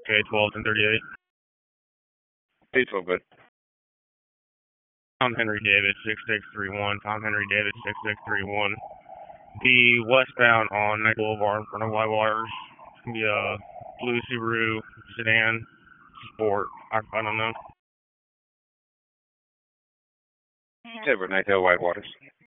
Okay, 12-1038. 812, good. Tom Henry David 6631. Tom Henry David 6631. Be westbound on Night Boulevard in front of Whitewaters. It's gonna be a blue Subaru sedan sport. I don't know. Edward Nighthale, Whitewaters.